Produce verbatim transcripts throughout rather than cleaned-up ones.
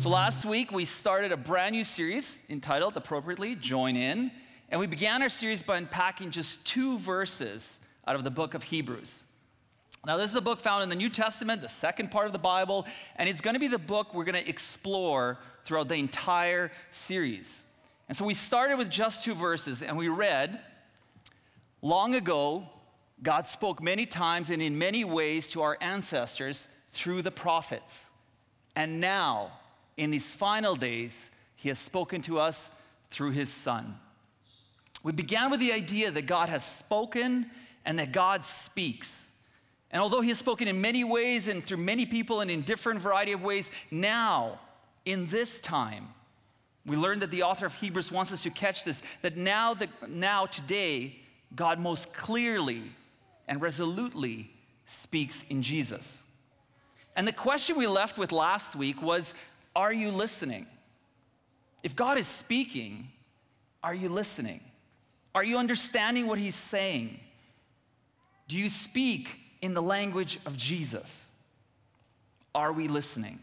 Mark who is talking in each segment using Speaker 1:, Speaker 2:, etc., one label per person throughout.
Speaker 1: So last week, we started a brand new series entitled, appropriately, Join In. And we began our series by unpacking just two verses out of the book of Hebrews. Now, this is a book found in the New Testament, the second part of the Bible, and it's going to be the book we're going to explore throughout the entire series. And so we started with just two verses, and we read, "Long ago, God spoke many times and in many ways to our ancestors through the prophets. And now, in these final days, he has spoken to us through his Son." We began with the idea that God has spoken and that God speaks. And although he has spoken in many ways and through many people and in different variety of ways, now, in this time, we learned that the author of Hebrews wants us to catch this, that now, that now today, God most clearly and resolutely speaks in Jesus. And the question we left with last week was, are you listening? If God is speaking, are you listening? Are you understanding what he's saying? Do you speak in the language of Jesus? Are we listening?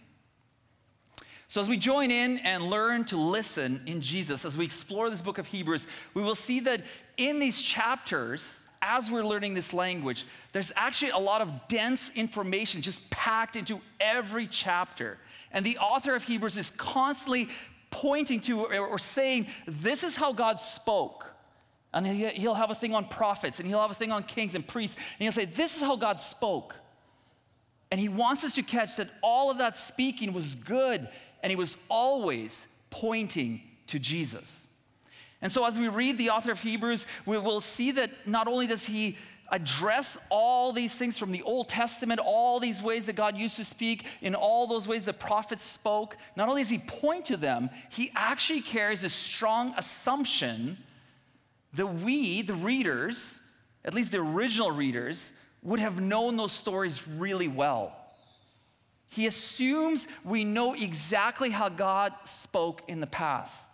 Speaker 1: So as we join in and learn to listen in Jesus, as we explore this book of Hebrews, we will see that in these chapters, as we're learning this language, there's actually a lot of dense information just packed into every chapter. And the author of Hebrews is constantly pointing to or saying, this is how God spoke. And he'll have a thing on prophets, and he'll have a thing on kings and priests, and he'll say, this is how God spoke. And he wants us to catch that all of that speaking was good, and he was always pointing to Jesus. And so as we read the author of Hebrews, we will see that not only does he address all these things from the Old Testament, all these ways that God used to speak, in all those ways the prophets spoke, not only does he point to them, he actually carries a strong assumption that we, the readers, at least the original readers, would have known those stories really well. He assumes we know exactly how God spoke in the past.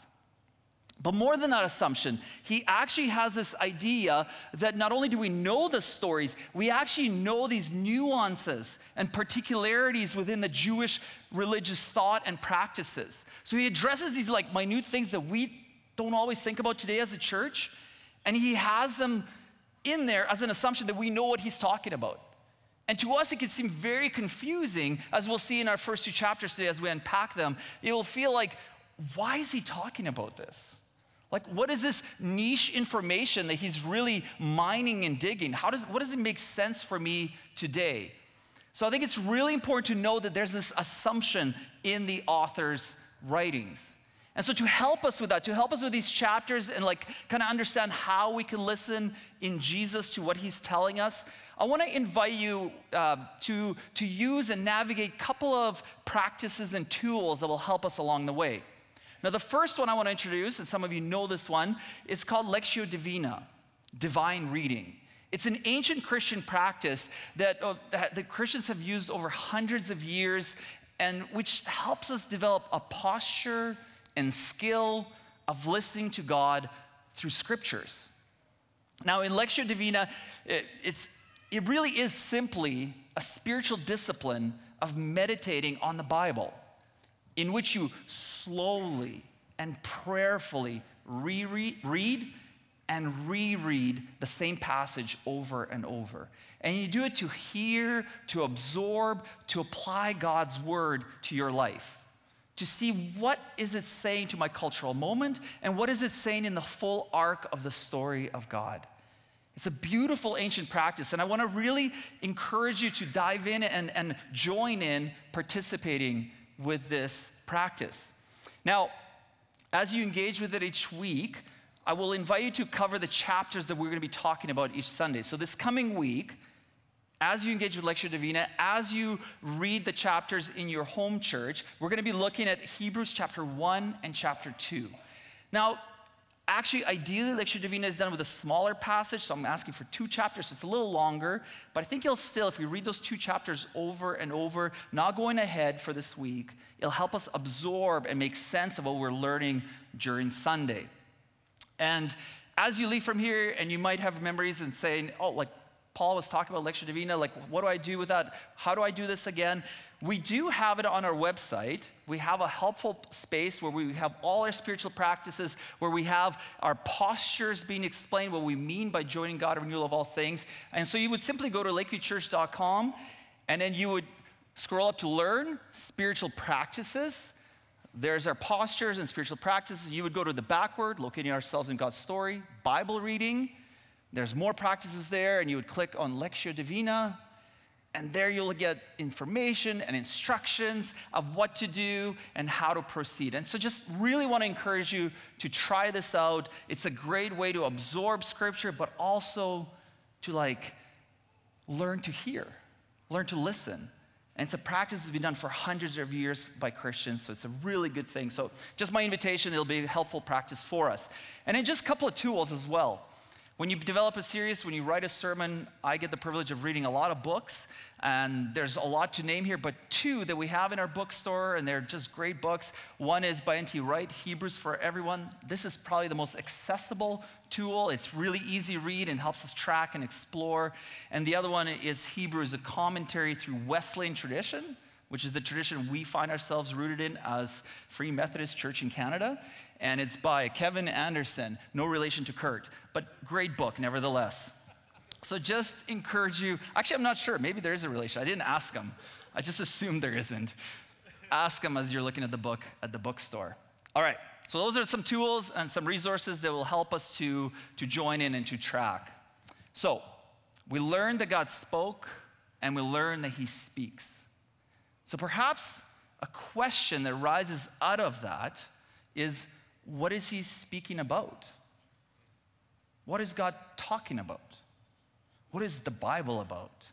Speaker 1: But more than that assumption, he actually has this idea that not only do we know the stories, we actually know these nuances and particularities within the Jewish religious thought and practices. So he addresses these like minute things that we don't always think about today as a church, and he has them in there as an assumption that we know what he's talking about. And to us, it can seem very confusing, as we'll see in our first two chapters today as we unpack them. It will feel like, why is he talking about this? Like, what is this niche information that he's really mining and digging? How does, what does it make sense for me today? So I think it's really important to know that there's this assumption in the author's writings. And so to help us with that, to help us with these chapters and like kind of understand how we can listen in Jesus to what he's telling us, I want to invite you uh, to, to use and navigate a couple of practices and tools that will help us along the way. Now, the first one I want to introduce, and some of you know this one, is called Lectio Divina, divine reading. It's an ancient Christian practice that, uh, that the Christians have used over hundreds of years, and which helps us develop a posture and skill of listening to God through scriptures. Now, in Lectio Divina, it, it's, it really is simply a spiritual discipline of meditating on the Bible, in which you slowly and prayerfully reread, read and reread the same passage over and over. And you do it to hear, to absorb, to apply God's word to your life, to see what is it saying to my cultural moment and what is it saying in the full arc of the story of God. It's a beautiful ancient practice, and I want to really encourage you to dive in and, and join in participating with this practice. Now, as you engage with it each week, I will invite you to cover the chapters that we're going to be talking about each Sunday. So this coming week, as you engage with Lectio Divina, as you read the chapters in your home church, we're going to be looking at Hebrews chapter one and chapter two. Now, actually, ideally, Lectio Divina is done with a smaller passage, so I'm asking for two chapters. It's a little longer, but I think it'll still, if we read those two chapters over and over, not going ahead for this week, it'll help us absorb and make sense of what we're learning during Sunday. And as you leave from here, and you might have memories and saying, oh, like, Paul was talking about Lectio Divina, like what do I do with that? How do I do this again? We do have it on our website. We have a helpful space where we have all our spiritual practices, where we have our postures being explained, what we mean by joining God and renewal of all things. And so you would simply go to lakeview church dot com, and then you would scroll up to learn spiritual practices. There's our postures and spiritual practices. You would go to the backward, locating ourselves in God's story, Bible reading. There's more practices there, and you would click on Lectio Divina, and there you'll get information and instructions of what to do and how to proceed. And so just really want to encourage you to try this out. It's a great way to absorb Scripture, but also to like learn to hear, learn to listen. And it's a practice that's been done for hundreds of years by Christians, so it's a really good thing. So just my invitation, it'll be a helpful practice for us. And then just a couple of tools as well. When you develop a series, when you write a sermon, I get the privilege of reading a lot of books, and there's a lot to name here, but two that we have in our bookstore, and they're just great books. One is by N T Wright, Hebrews for Everyone. This is probably the most accessible tool. It's really easy read and helps us track and explore. And the other one is Hebrews, a commentary through Wesleyan tradition, which is the tradition we find ourselves rooted in as Free Methodist Church in Canada. And it's by Kevin Anderson, no relation to Kurt, but great book nevertheless. So just encourage you, actually I'm not sure, maybe there is a relation. I didn't ask him, I just assumed there isn't. Ask him as you're looking at the book at the bookstore. All right, so those are some tools and some resources that will help us to, to join in and to track. So we learned that God spoke, and we learned that he speaks. So perhaps a question that rises out of that is, what is he speaking about? What is God talking about? What is the Bible about?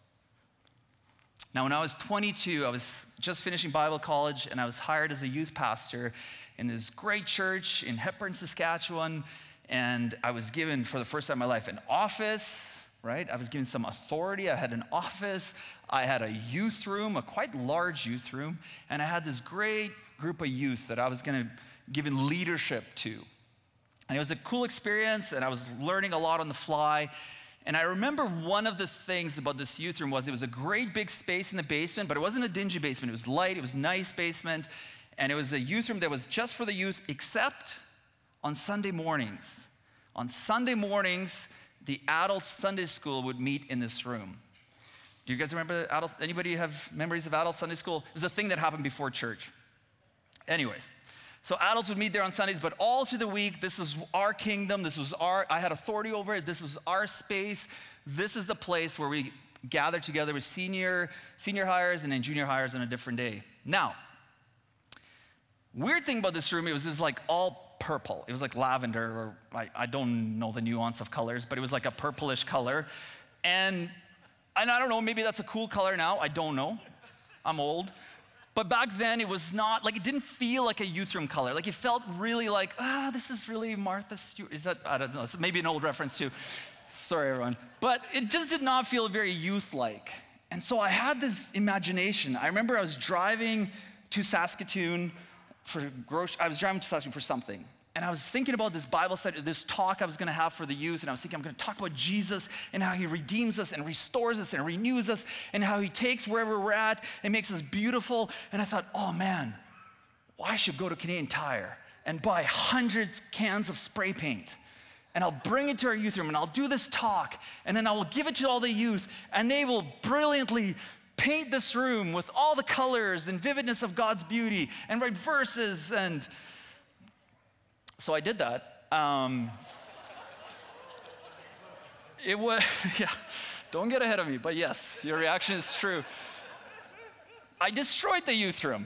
Speaker 1: Now, when I was twenty-two, I was just finishing Bible college, and I was hired as a youth pastor in this great church in Hepburn, Saskatchewan, and I was given, for the first time in my life, an office, right? I was given some authority. I had an office. I had a youth room, a quite large youth room, and I had this great group of youth that I was going to given leadership to. And it was a cool experience, and I was learning a lot on the fly. And I remember one of the things about this youth room was it was a great big space in the basement, but it wasn't a dingy basement. It was light, it was a nice basement, and it was a youth room that was just for the youth, except on Sunday mornings. On Sunday mornings, the adult Sunday school would meet in this room. Do you guys remember adult, anybody have memories of adult Sunday school? It was a thing that happened before church. Anyways. So adults would meet there on Sundays, but all through the week, this is our kingdom, this was our, I had authority over it, this was our space. This is the place where we gather together with senior, senior hires and then junior hires on a different day. Now, weird thing about this room, it was, it was like all purple. It was like lavender, or I, I don't know the nuance of colors, but it was like a purplish color. And, and I don't know, maybe that's a cool color now, I don't know. I'm old. But back then, it was not, like, it didn't feel like a youth room color. Like, it felt really like, ah, this is really Martha Stewart. Is that, I don't know, it's maybe an old reference too. Sorry, everyone. But it just did not feel very youth-like. And so I had this imagination. I remember I was driving to Saskatoon for grocery, I was driving to Saskatoon for something. And I was thinking about this Bible study, this talk I was going to have for the youth, and I was thinking I'm going to talk about Jesus and how he redeems us and restores us and renews us and how he takes wherever we're at and makes us beautiful. And I thought, oh man, well, I should go to Canadian Tire and buy hundreds cans of spray paint. And I'll bring it to our youth room and I'll do this talk, and then I will give it to all the youth, and they will brilliantly paint this room with all the colors and vividness of God's beauty and write verses. And so I did that. Um, it was, yeah, don't get ahead of me, but yes, your reaction is true. I destroyed the youth room.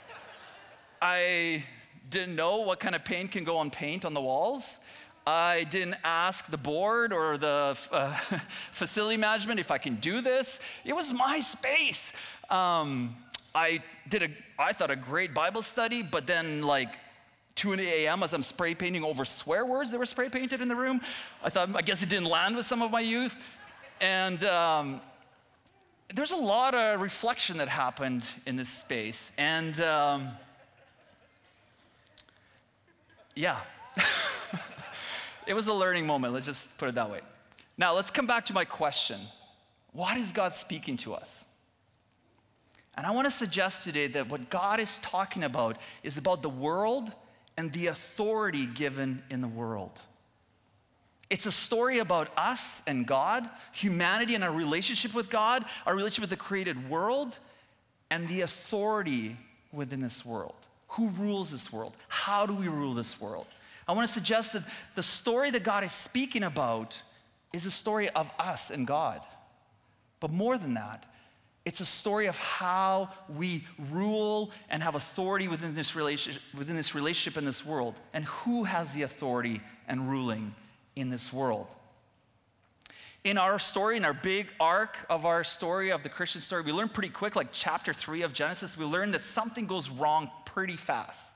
Speaker 1: I didn't know what kind of paint can go on paint on the walls. I didn't ask the board or the uh, facility management if I can do this. It was my space. Um, I did a, I thought a great Bible study, but then like, two a m as I'm spray painting over swear words that were spray painted in the room. I thought, I guess it didn't land with some of my youth. And um, there's a lot of reflection that happened in this space. And um, yeah, it was a learning moment, let's just put it that way. Now let's come back to my question. What is God speaking to us? And I want to suggest today that what God is talking about is about the world and the authority given in the world. It's a story about us and God, humanity and our relationship with God, our relationship with the created world, and the authority within this world. Who rules this world? How do we rule this world? I want to suggest that the story that God is speaking about is a story of us and God. But more than that, it's a story of how we rule and have authority within this relationship, within this relationship in this world, and who has the authority and ruling in this world. In our story, in our big arc of our story, of the Christian story, we learn pretty quick, like chapter three of Genesis, we learn that something goes wrong pretty fast.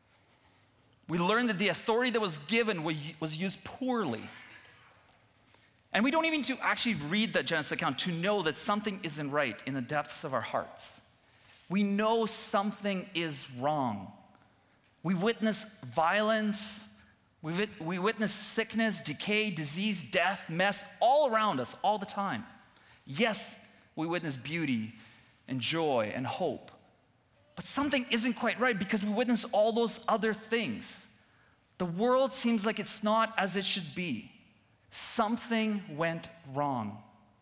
Speaker 1: We learn that the authority that was given was used poorly. And we don't even need to actually read the Genesis account to know that something isn't right in the depths of our hearts. We know something is wrong. We witness violence, we, wit- we witness sickness, decay, disease, death, mess all around us all the time. Yes, we witness beauty and joy and hope. But something isn't quite right because we witness all those other things. The world seems like it's not as it should be. Something went wrong.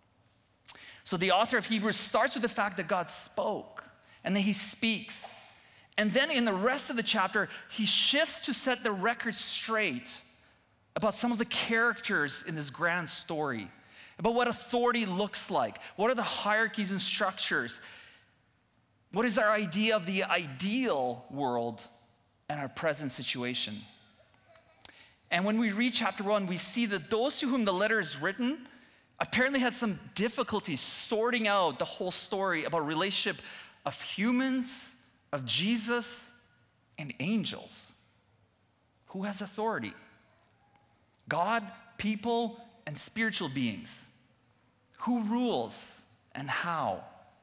Speaker 1: So the author of Hebrews starts with the fact that God spoke, and then he speaks. And then in the rest of the chapter, he shifts to set the record straight about some of the characters in this grand story, about what authority looks like, what are the hierarchies and structures, what is our idea of the ideal world and our present situation. And when we read chapter one, we see that those to whom the letter is written apparently had some difficulty sorting out the whole story about relationship of humans, of Jesus, and angels. Who has authority? God, people, and spiritual beings. Who rules and how?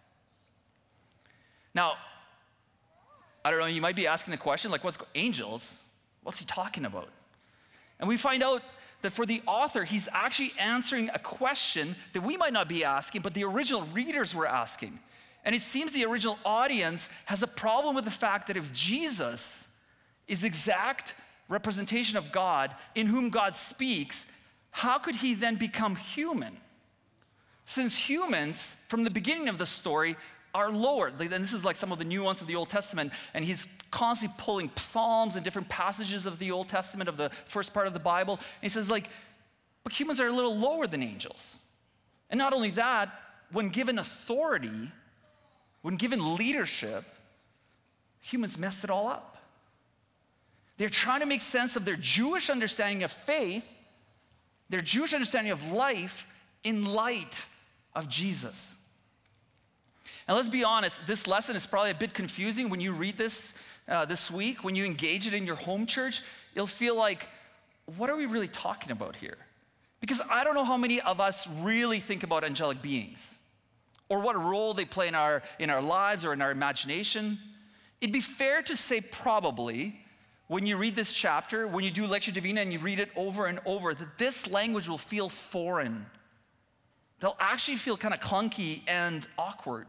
Speaker 1: Now, I don't know, you might be asking the question, like, what's angels? What's he talking about? And we find out that for the author, he's actually answering a question that we might not be asking, but the original readers were asking. And it seems the original audience has a problem with the fact that if Jesus is exact representation of God, in whom God speaks, how could he then become human? Since humans, from the beginning of the story, are lower. And this is like some of the nuance of the Old Testament, and he's constantly pulling Psalms and different passages of the Old Testament, of the first part of the Bible, and he says like, but humans are a little lower than angels. And not only that, when given authority, when given leadership, humans messed it all up. They're trying to make sense of their Jewish understanding of faith, their Jewish understanding of life in light of Jesus. And let's be honest, this lesson is probably a bit confusing when you read this uh, this week. When you engage it in your home church, you'll feel like, what are we really talking about here? Because I don't know how many of us really think about angelic beings or what role they play in our, in our lives or in our imagination. It'd be fair to say probably, when you read this chapter, when you do Lectio Divina and you read it over and over, that this language will feel foreign. They'll actually feel kind of clunky and awkward.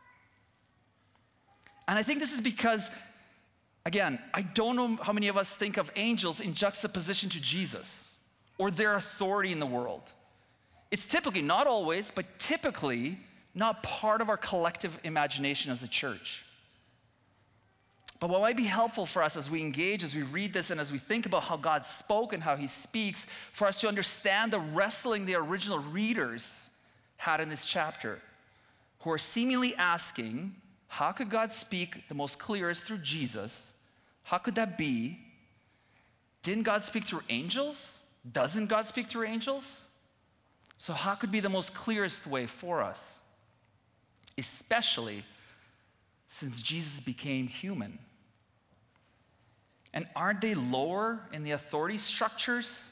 Speaker 1: And I think this is because, again, I don't know how many of us think of angels in juxtaposition to Jesus or their authority in the world. It's typically, not always, but typically not part of our collective imagination as a church. But what might be helpful for us as we engage, as we read this, and as we think about how God spoke and how he speaks, for us to understand the wrestling the original readers had in this chapter, who are seemingly asking, how could God speak the most clearest through Jesus? How could that be? Didn't God speak through angels? Doesn't God speak through angels? So how could be the most clearest way for us? Especially since Jesus became human. And aren't they lower in the authority structures?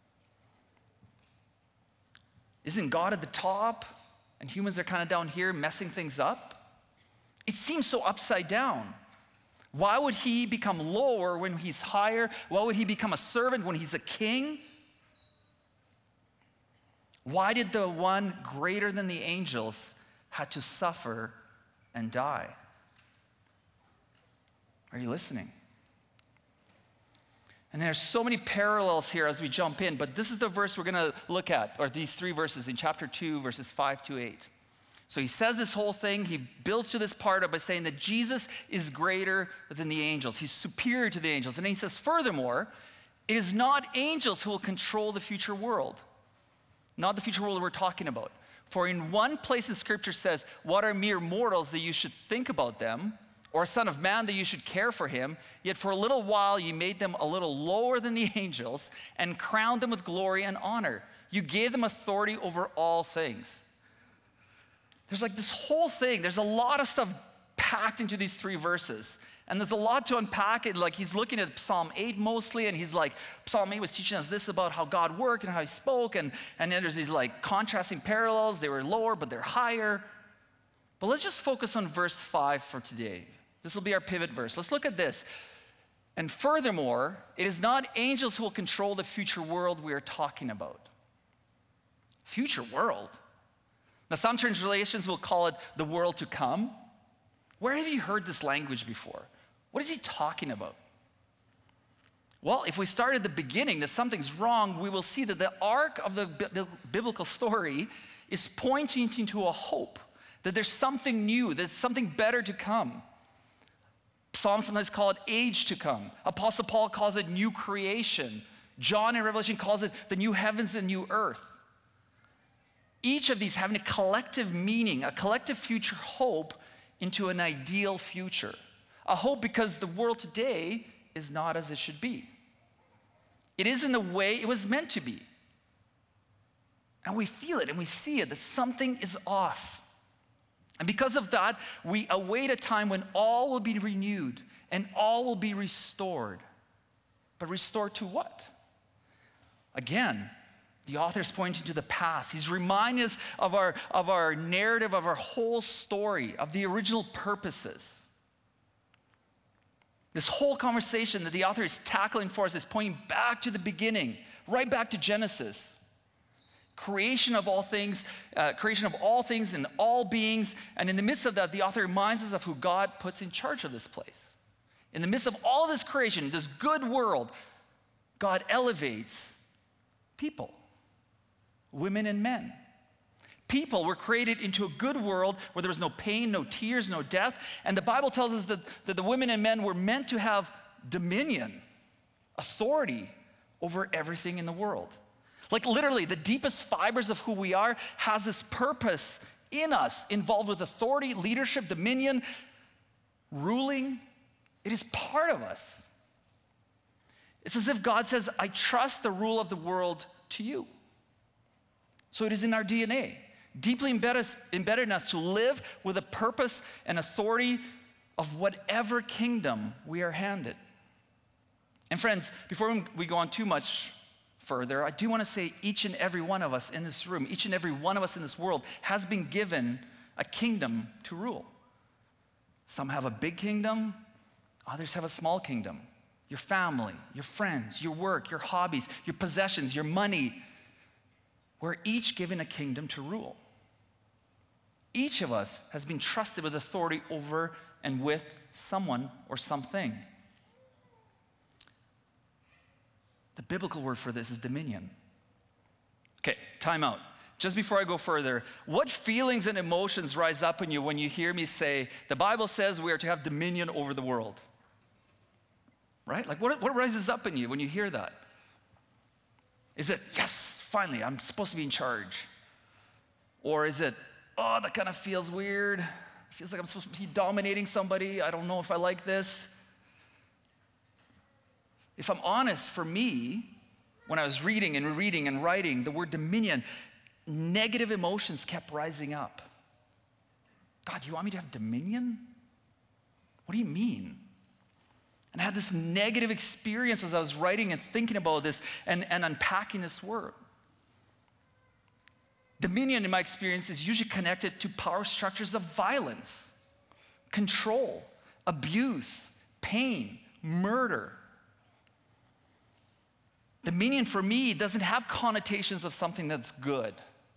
Speaker 1: Isn't God at the top and humans are kind of down here messing things up? It seems so upside down. Why would he become lower when he's higher? Why would he become a servant when he's a king? Why did the one greater than the angels had to suffer and die? Are you listening? And there's so many parallels here as we jump in, but this is the verse we're going to look at, or these three verses in chapter two, verses five to eight. So he says this whole thing, he builds to this part by saying that Jesus is greater than the angels. He's superior to the angels. And then he says, furthermore, it is not angels who will control the future world. Not the future world we're talking about. For in one place in Scripture says, what are mere mortals that you should think about them, or a son of man that you should care for him? Yet for a little while you made them a little lower than the angels and crowned them with glory and honor. You gave them authority over all things. There's like this whole thing. There's a lot of stuff packed into these three verses. And there's a lot to unpack. It like he's looking at Psalm eight mostly, and he's like, Psalm eight was teaching us this about how God worked and how he spoke, and, and then there's these like contrasting parallels. They were lower, but they're higher. But let's just focus on verse five for today. This will be our pivot verse. Let's look at this. And furthermore, it is not angels who will control the future world we are talking about. Future world? Now, some translations will call it the world to come. Where have you heard this language before? What is he talking about? Well, if we start at the beginning that something's wrong, we will see that the arc of the bi- biblical story is pointing into a hope, that there's something new, there's something better to come. Psalms sometimes call it age to come. Apostle Paul calls it new creation. John in Revelation calls it the new heavens and new earth. Each of these having a collective meaning, a collective future hope into an ideal future. A hope because the world today is not as it should be. It isn't the way it was meant to be. And we feel it and we see it, that something is off. And because of that, we await a time when all will be renewed and all will be restored. But restored to what? Again, the author's pointing to the past. He's reminding us of our, of our narrative, of our whole story, of the original purposes. This whole conversation that the author is tackling for us is pointing back to the beginning, right back to Genesis. Creation of all things, uh, creation of all things and all beings. And in the midst of that, the author reminds us of who God puts in charge of this place. In the midst of all this creation, this good world, God elevates people. Women and men. People were created into a good world where there was no pain, no tears, no death. And the Bible tells us that, that the women and men were meant to have dominion, authority over everything in the world. Like literally, the deepest fibers of who we are has this purpose in us, involved with authority, leadership, dominion, ruling. It is part of us. It's as if God says, I trust the rule of the world to you. So it is in our D N A, deeply embedded, embedded in us to live with a purpose and authority of whatever kingdom we are handed. And friends, before we go on too much further, I do want to say each and every one of us in this room, each and every one of us in this world has been given a kingdom to rule. Some have a big kingdom, others have a small kingdom. Your family, your friends, your work, your hobbies, your possessions, your money. We're each given a kingdom to rule. Each of us has been trusted with authority over and with someone or something. The biblical word for this is dominion. Okay, time out. Just before I go further, what feelings and emotions rise up in you when you hear me say, the Bible says we are to have dominion over the world? Right? Like what, what rises up in you when you hear that? Is it, yes, finally, I'm supposed to be in charge? Or is it, oh, that kind of feels weird. It feels like I'm supposed to be dominating somebody. I don't know if I like this. If I'm honest, for me, when I was reading and reading and writing the word dominion, negative emotions kept rising up. God, you want me to have dominion? What do you mean? And I had this negative experience as I was writing and thinking about this and, and unpacking this word. Dominion, in my experience, is usually connected to power structures of violence, control, abuse, pain, murder. Dominion for me doesn't have connotations of something that's good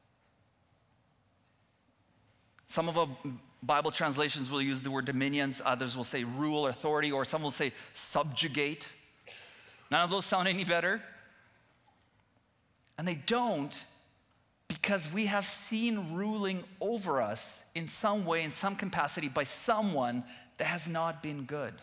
Speaker 1: Some of the Bible translations will use the word dominions. Others will say rule or authority, or some will say subjugate. None of those sound any better. And they don't, because we have seen ruling over us in some way, in some capacity, by someone that has not been good.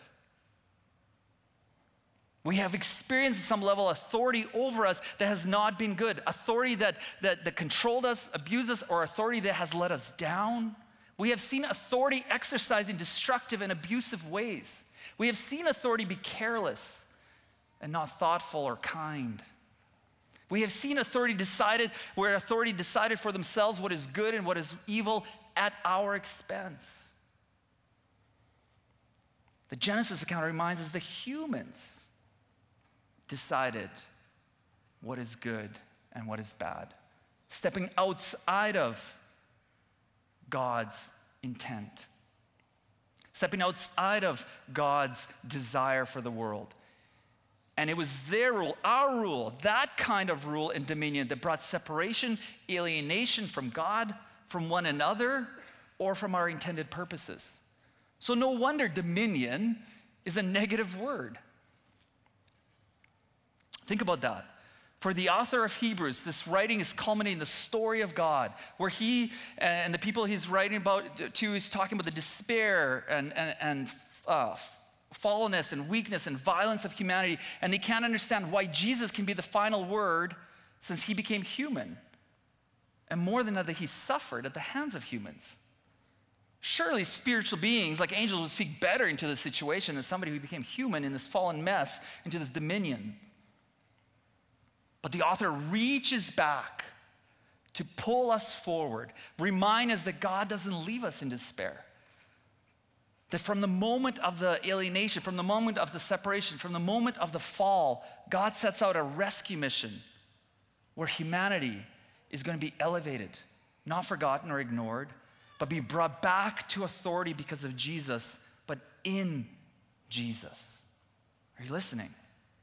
Speaker 1: We have experienced some level of authority over us that has not been good. Authority that, that, that controlled us, abused us, or authority that has let us down. We have seen authority exercised in destructive and abusive ways. We have seen authority be careless and not thoughtful or kind. We have seen authority decided, where authority decided for themselves what is good and what is evil at our expense. The Genesis account reminds us that humans decided what is good and what is bad, stepping outside of God's intent, stepping outside of God's desire for the world. And it was their rule, our rule, that kind of rule and dominion that brought separation, alienation from God, from one another, or from our intended purposes. So no wonder dominion is a negative word. Think about that. For the author of Hebrews, this writing is culminating the story of God, where he and the people he's writing about to, he's talking about the despair and, and, and uh, fallenness and weakness and violence of humanity, and they can't understand why Jesus can be the final word since he became human. And more than that, that he suffered at the hands of humans. Surely spiritual beings like angels would speak better into this situation than somebody who became human in this fallen mess, into this dominion. But the author reaches back to pull us forward, remind us that God doesn't leave us in despair. That from the moment of the alienation, from the moment of the separation, from the moment of the fall, God sets out a rescue mission where humanity is going to be elevated, not forgotten or ignored, but be brought back to authority because of Jesus, but in Jesus. Are you listening?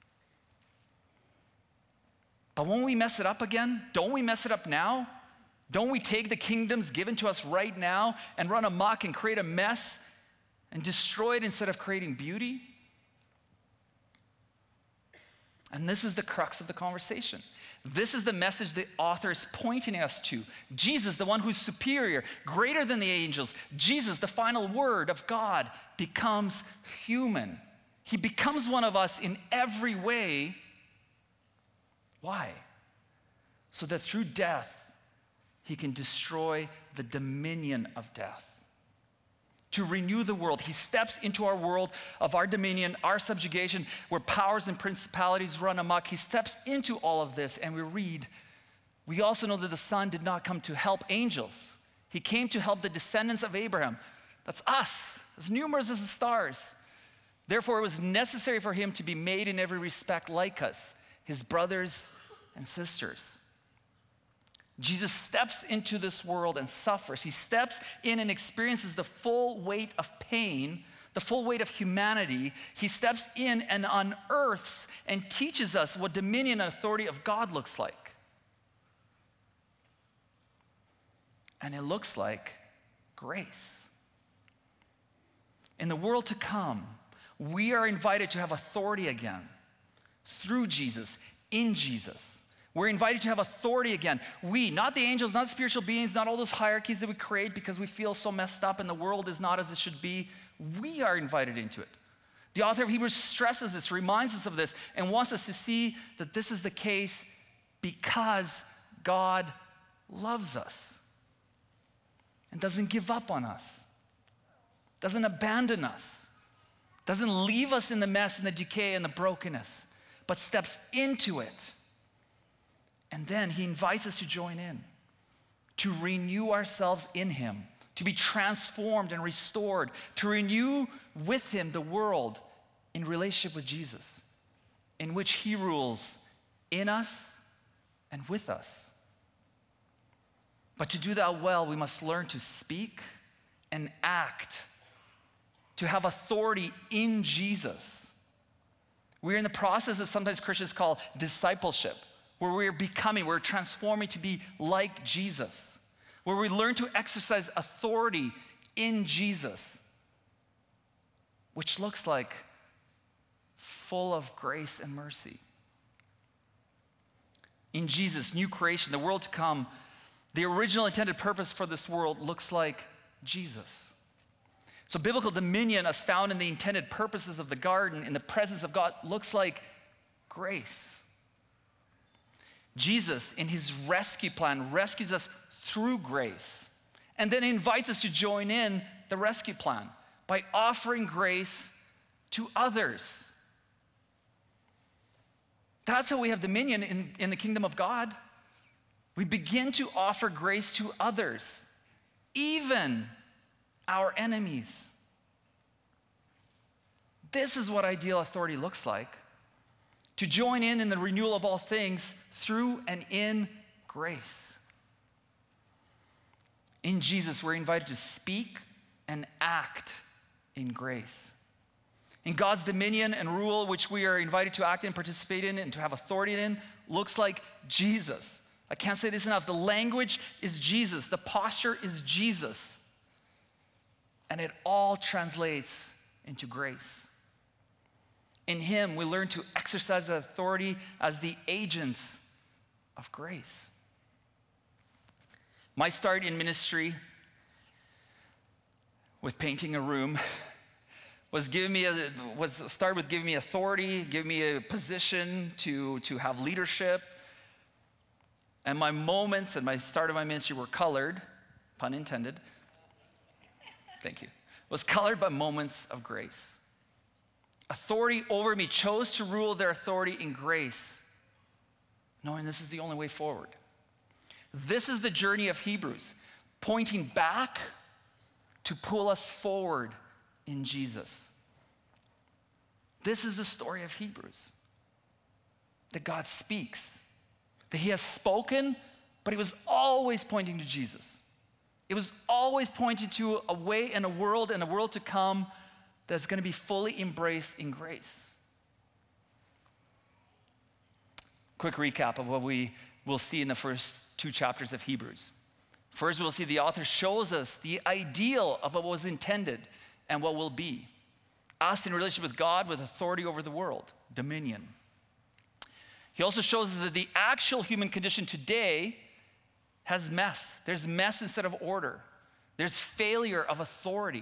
Speaker 1: But when we mess it up again, don't we mess it up now? Don't we take the kingdoms given to us right now and run amok and create a mess and destroy it instead of creating beauty? And this is the crux of the conversation. This is the message the author is pointing us to. Jesus, the one who's superior, greater than the angels, Jesus, the final word of God, becomes human. He becomes one of us in every way. Why? So that through death, he can destroy the dominion of death. To renew the world, he steps into our world of our dominion, our subjugation, where powers and principalities run amok. He steps into all of this, and we read, we also know that the Son did not come to help angels. He came to help the descendants of Abraham. That's us, as numerous as the stars. Therefore, it was necessary for him to be made in every respect like us, his brothers and sisters. Jesus steps into this world and suffers. He steps in and experiences the full weight of pain, the full weight of humanity. He steps in and unearths and teaches us what dominion and authority of God looks like. And it looks like grace. In the world to come, we are invited to have authority again through Jesus, in Jesus. We're invited to have authority again. We, not the angels, not spiritual beings, not all those hierarchies that we create because we feel so messed up and the world is not as it should be. We are invited into it. The author of Hebrews stresses this, reminds us of this, and wants us to see that this is the case because God loves us and doesn't give up on us, doesn't abandon us, doesn't leave us in the mess and the decay and the brokenness, but steps into it. And then he invites us to join in, to renew ourselves in him, to be transformed and restored, to renew with him the world in relationship with Jesus, in which he rules in us and with us. But to do that well, we must learn to speak and act, to have authority in Jesus. We're in the process that sometimes Christians call discipleship, where we're becoming, we're transforming to be like Jesus, where we learn to exercise authority in Jesus, which looks like full of grace and mercy. In Jesus, new creation, the world to come, the original intended purpose for this world looks like Jesus. So biblical dominion, as found in the intended purposes of the garden, in the presence of God, looks like grace. Jesus, in his rescue plan, rescues us through grace, and then invites us to join in the rescue plan by offering grace to others. That's how we have dominion in, in the kingdom of God. We begin to offer grace to others, even our enemies. This is what ideal authority looks like. To join in in the renewal of all things through and in grace. In Jesus, we're invited to speak and act in grace. In God's dominion and rule, which we are invited to act in, participate in, and to have authority in, looks like Jesus. I can't say this enough. The language is Jesus. The posture is Jesus. And it all translates into grace. In him, we learn to exercise authority as the agents of grace. My start in ministry with painting a room was giving me a, was started with giving me authority, giving me a position to, to have leadership. And my moments and my start of my ministry were colored, pun intended. Thank you. Was colored by moments of grace. Authority over me chose to rule their authority in grace, knowing this is the only way forward. This is the journey of Hebrews, pointing back to pull us forward in Jesus. This is the story of Hebrews, that God speaks, that he has spoken, but he was always pointing to Jesus. It was always pointing to a way and a world and a world to come that's going to be fully embraced in grace. Quick recap of what we will see in the first two chapters of Hebrews. First, we'll see the author shows us the ideal of what was intended and what will be. Us in relationship with God with authority over the world, dominion. He also shows us that the actual human condition today has mess. There's mess instead of order. There's failure of authority.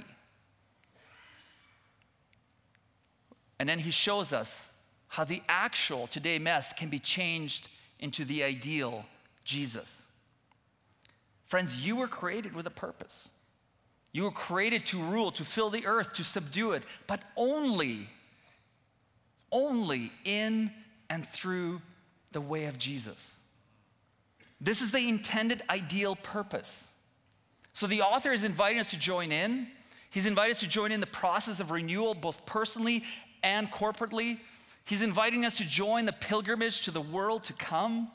Speaker 1: And then he shows us how the actual today mess can be changed into the ideal Jesus. Friends, you were created with a purpose. You were created to rule, to fill the earth, to subdue it, but only, only in and through the way of Jesus. This is the intended ideal purpose. So the author is inviting us to join in. He's invited us to join in the process of renewal, both personally and corporately. He's inviting us to join the pilgrimage to the world to come.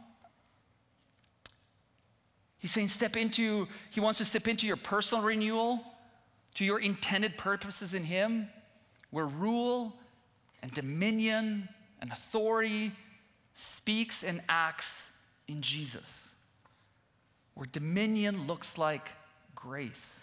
Speaker 1: He's saying step into, he wants to step into your personal renewal, to your intended purposes in him, where rule and dominion and authority speaks and acts in Jesus. Where dominion looks like grace.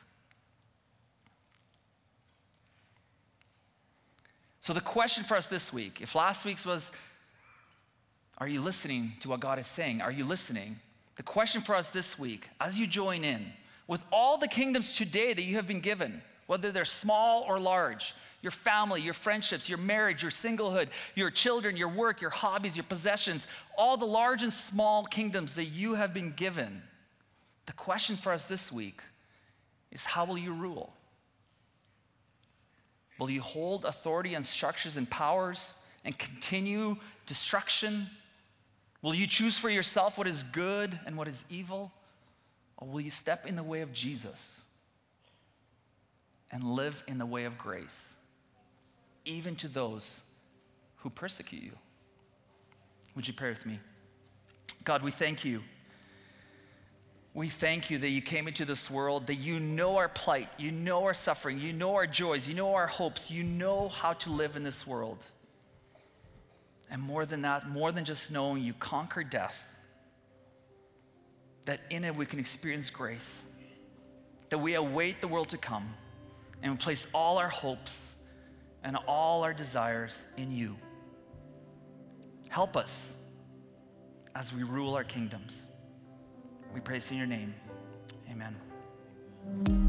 Speaker 1: So the question for us this week, if last week's was, are you listening to what God is saying? Are you listening? The question for us this week, as you join in, with all the kingdoms today that you have been given, whether they're small or large, your family, your friendships, your marriage, your singlehood, your children, your work, your hobbies, your possessions, all the large and small kingdoms that you have been given, the question for us this week is, how will you rule? Will you hold authority and structures and powers and continue destruction? Will you choose for yourself what is good and what is evil? Or will you step in the way of Jesus and live in the way of grace, even to those who persecute you? Would you pray with me? God, we thank you. We thank you that you came into this world, that you know our plight, you know our suffering, you know our joys, you know our hopes, you know how to live in this world. And more than that, more than just knowing, you conquered death, that in it we can experience grace. that we await the world to come and we place all our hopes and all our desires in you. Help us as we rule our kingdoms. We praise in your name. Amen.